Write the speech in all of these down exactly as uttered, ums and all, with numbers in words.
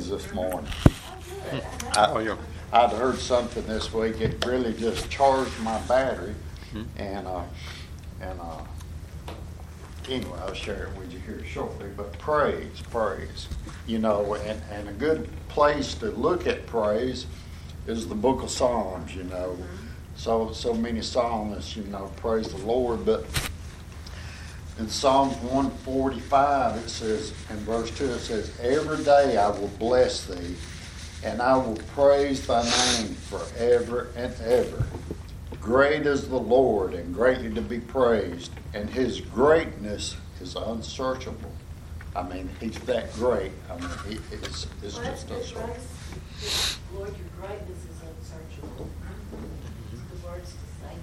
praise this morning. I, Oh, yeah. I'd heard something this week. It really just charged my battery, Hmm. and uh, and uh, anyway, I'll share it with you here shortly. But praise, praise, you know, and, and a good place to look at praise is the Book of Psalms. You know, so so many psalmists, you know, praise the Lord, but in Psalms one forty-five, it says, in verse two, it says, "Every day I will bless thee, and I will praise thy name forever and ever. Great is the Lord, and greatly to be praised, and his greatness is unsearchable." I mean, he's that great. I mean, he, it's, it's Well, just that's good, unsearchable. Bryce. Lord, your greatness is unsearchable. It's good words to say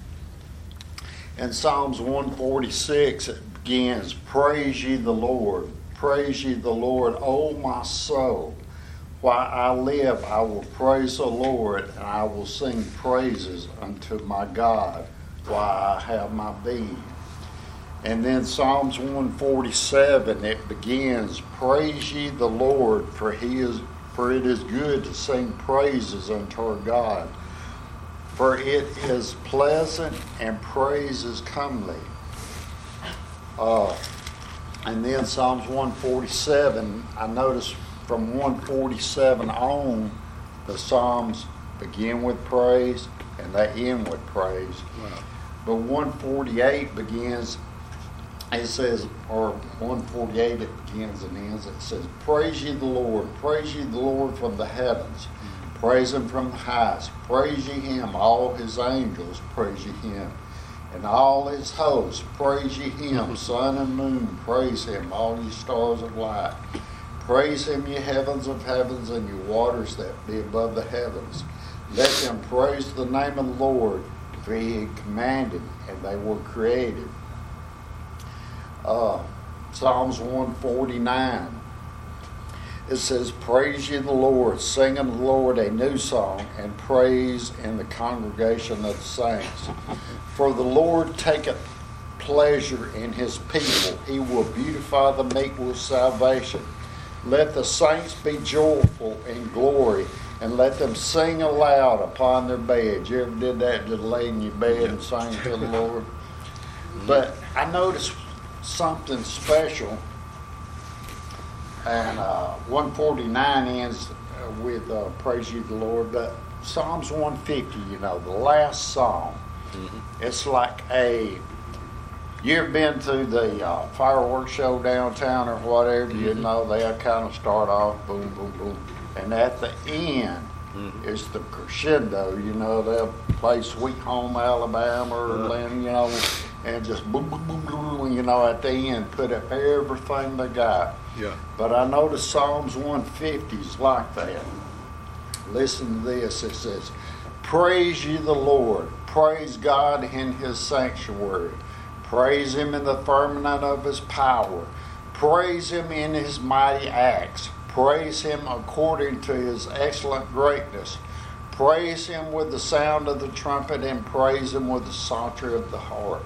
to him. In Psalms one forty-six, it begins, "Praise ye the Lord, praise ye the Lord, O my soul. While I live, I will praise the Lord, and I will sing praises unto my God while I have my being." And then Psalms one forty-seven, it begins, "Praise ye the Lord, for he is for it is good to sing praises unto our God. For it is pleasant and praise is comely." Uh, and then Psalms one forty-seven, I noticed from one forty-seven on, the Psalms begin with praise and they end with praise. Wow. But one forty-eight begins, it says, or one forty-eight it begins and ends, it says, "Praise ye the Lord, praise ye the Lord from the heavens. Praise him from the highest. Praise ye him, all his angels, praise ye him. And all his hosts, praise ye him. Sun and moon, praise him, all ye stars of light. Praise him, ye heavens of heavens, and ye waters that be above the heavens. Let them praise the name of the Lord, for he had commanded, and they were created." Uh, Psalms one forty-nine. It says, "Praise ye the Lord, sing unto the Lord a new song, and praise in the congregation of the saints. For the Lord taketh pleasure in his people. He will beautify the meek with salvation. Let the saints be joyful in glory, and let them sing aloud upon their beds." You ever did that? Just lay in your bed and sing to the Lord? But I noticed something special. And uh, one forty-nine ends uh, with uh, "Praise ye the Lord." But Psalms one fifty, you know, the last psalm, mm-hmm. It's like a, you ever been to the uh, fireworks show downtown or whatever, mm-hmm. You know, they kind of start off, boom, boom, boom. And at the end, mm-hmm. It's the crescendo, you know, they'll play Sweet Home Alabama or, uh-huh. you know, and just boom, boom, boom, boom, you know, at the end, put up everything they got. Yeah. But I noticed Psalms one fifty is like that. Listen to this. It says, "Praise ye the Lord. Praise God in his sanctuary. Praise him in the firmament of his power. Praise him in his mighty acts. Praise him according to his excellent greatness. Praise him with the sound of the trumpet, and praise him with the psaltery of the harp.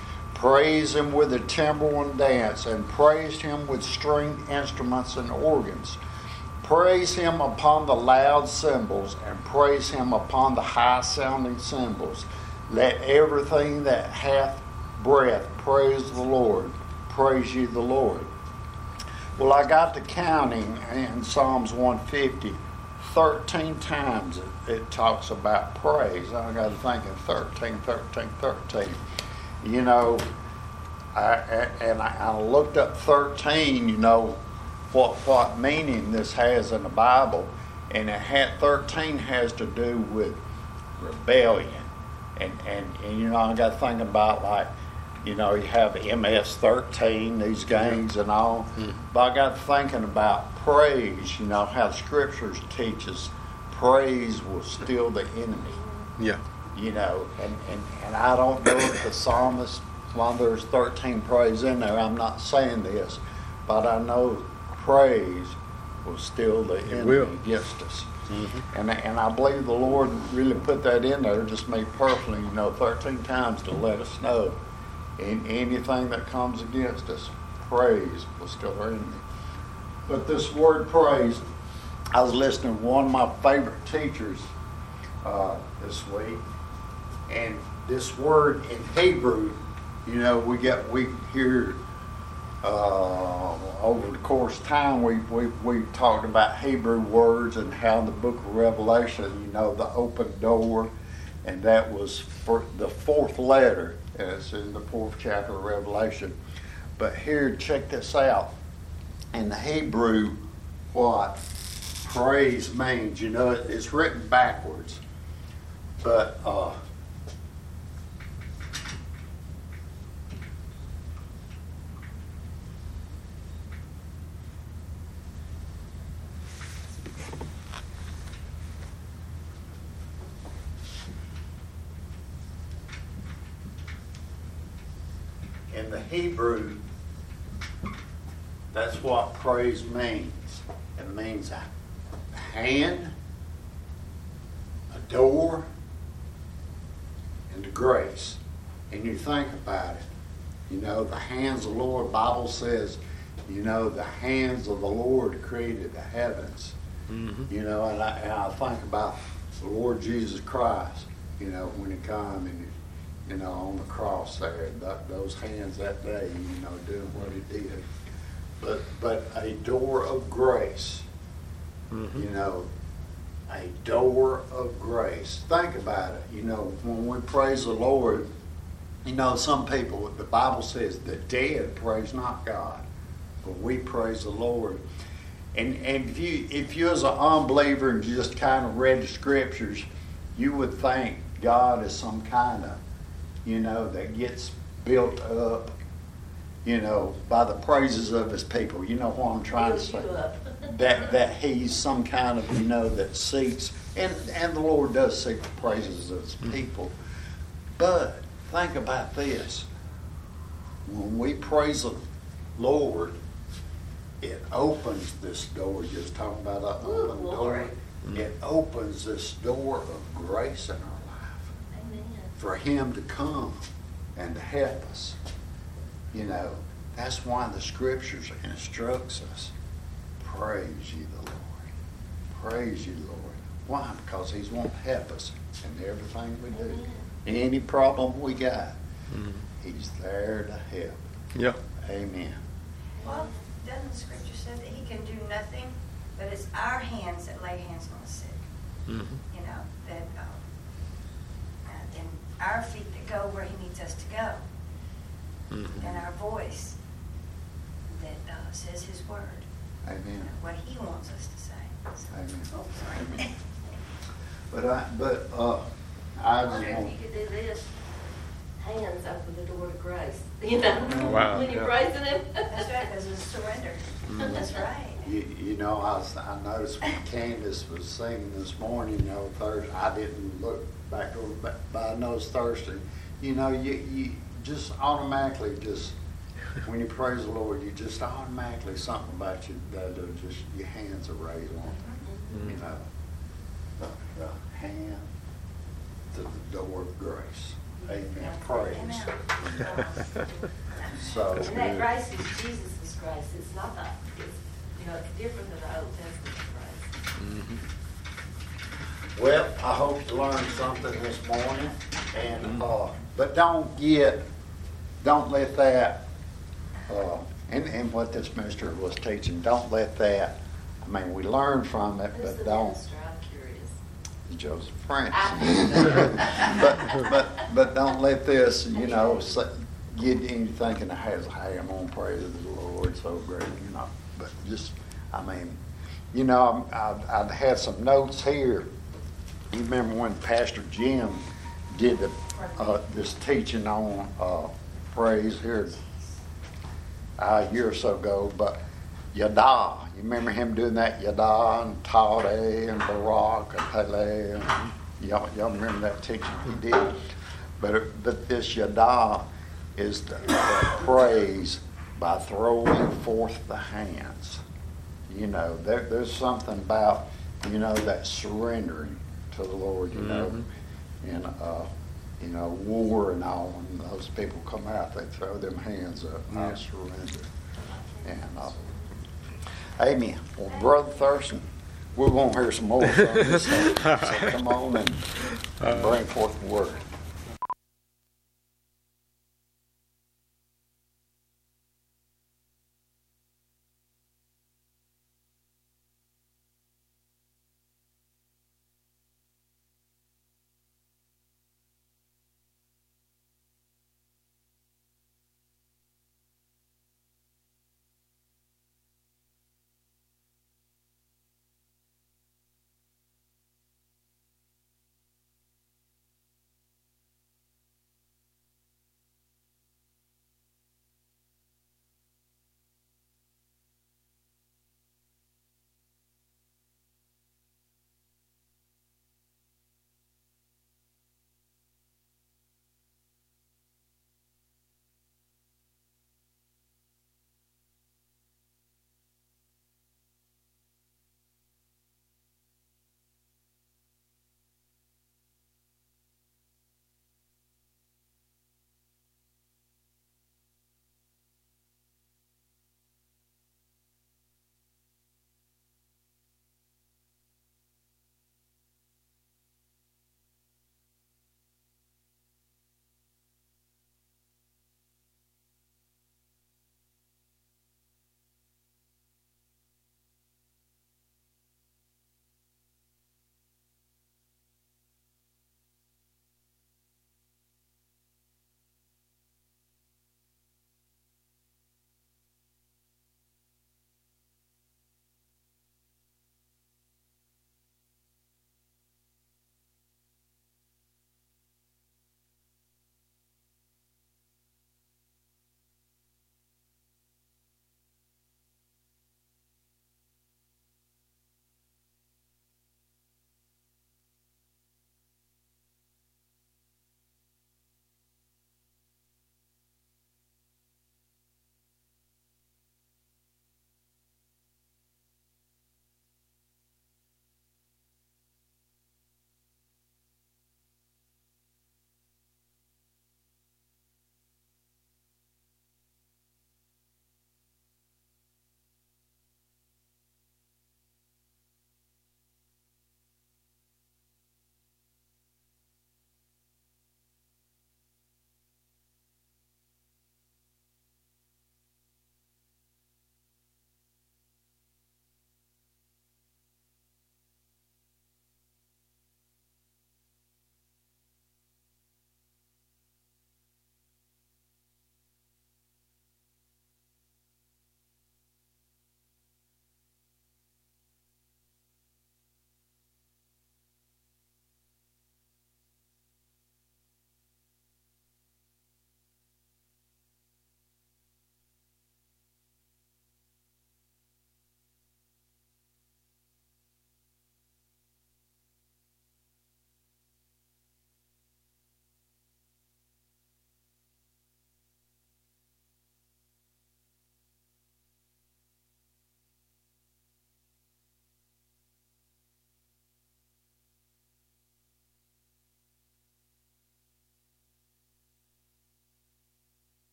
Praise him with the timbrel and dance, and praise him with stringed instruments and organs. Praise him upon the loud cymbals, and praise him upon the high-sounding cymbals. Let everything that hath breath praise the Lord. Praise ye the Lord." Well, I got to counting in Psalms one fifty, thirteen times it, it talks about praise. I got to thinking thirteen, thirteen, thirteen. You know, I, and I, I looked up thirteen, you know, what what meaning this has in the Bible, and it had thirteen has to do with rebellion, and and, and you know, I got thinking about, like, you know, you have M S thirteen, these gangs and all, mm. But I got thinking about praise. You know how Scriptures teaches praise will steal the enemy. Yeah. You know, and, and, and I don't know if the psalmist, while there's thirteen praise in there, I'm not saying this, but I know praise will steal the it enemy will. against us. Mm-hmm. And and I believe the Lord really put that in there, just me personally, you know, thirteen times to let us know. In anything that comes against us, praise will steal our enemy. But this word praise I was listening to one of my favorite teachers uh, this week, and this word in Hebrew, you know, we get we hear uh, over the course of time we we we talked about Hebrew words and how in the Book of Revelation, you know, the open door, and that was for the fourth letter. It's in the fourth chapter of Revelation. But here, check this out. In the Hebrew, what praise means, you know, it's written backwards. But uh, in the Hebrew, that's what praise means. It means a hand, a door, and a grace. And you think about it, you know, the hands of the Lord, Bible says, you know, the hands of the Lord created the heavens. Mm-hmm. You know, and I, and I think about the Lord Jesus Christ, you know, when he come and you know, on the cross there, that, those hands that day, you know, doing what he did. But but a door of grace, mm-hmm. you know, a door of grace. Think about it. You know, when we praise the Lord, you know, some people, the Bible says the dead praise not God, but we praise the Lord. And and if you if you as an unbeliever and just kind of read the scriptures, you would think God is some kind of, you know, that gets built up, you know, by the praises of his people. You know what I'm trying to say? that that he's some kind of, you know, that seeks, and, and the Lord does seek the praises of his people. But think about this. When we praise the Lord, it opens this door. You're just talking about that open door. It opens this door of grace in our life. Amen. For him to come and to help us. You know, that's why the scriptures instructs us. Praise ye the Lord. Praise ye the Lord. Why? Because he's wanting to help us in everything we do. Amen. Any problem we got, mm-hmm. he's there to help. Yeah. Amen. Well, doesn't the scripture say that he can do nothing, but it's our hands that lay hands on the sick? Mm-hmm. You know, that um, uh, and our feet that go where he needs us to go, mm-hmm. and our voice that uh, says his word. Amen. You know, what he wants us to say. So, Amen. Oh, sorry. Amen. But I, but uh, I I just wonder want. if you could do this. Hands open the door to grace. You know, Wow, when you're yeah. praising him. That's right, because it's surrender. Mm-hmm. That's right. You, you know, I, was, I noticed when Candace was singing this morning, you know, Thursday, I didn't look back over, but, but I noticed Thursday, you know, you, you just automatically just, when you praise the Lord, you just automatically, something about you that do, just your hands are raised on, mm-hmm. you know, the, the hand to the door of grace. Amen. Praise. Amen. So, And that grace is Jesus' grace. It's not that. It's, you know, it's different than the Old Testament grace. Mm-hmm. Well, I hope you learned something this morning, and uh, but don't get, don't let that, uh, and and what this minister was teaching, don't let that. I mean, we learn from it, Who's but the don't. minister? I'm curious. Joseph Francis. but but but don't let this, you know, get you thinking, hey, hey, I'm gonna praise the Lord so great, you know. But just, I mean, you know, I've, I've had some notes here. You remember when Pastor Jim did the, uh, this teaching on uh, praise here uh, a year or so ago, but Yada, you remember him doing that? Yada and Tade and Barak and Pele, and y'all, y'all remember that teaching he did? But it, but this Yada is the, the praise by throwing forth the hands. You know, there, there's something about, you know, that surrendering to the Lord, you know, mm-hmm. and, uh, you know, war and all, when those people come out, they throw them hands up, yeah. I surrender. And, uh, amen. Well, Brother Thurston, we won't hear some more from you, so, so come on and, and bring forth the word.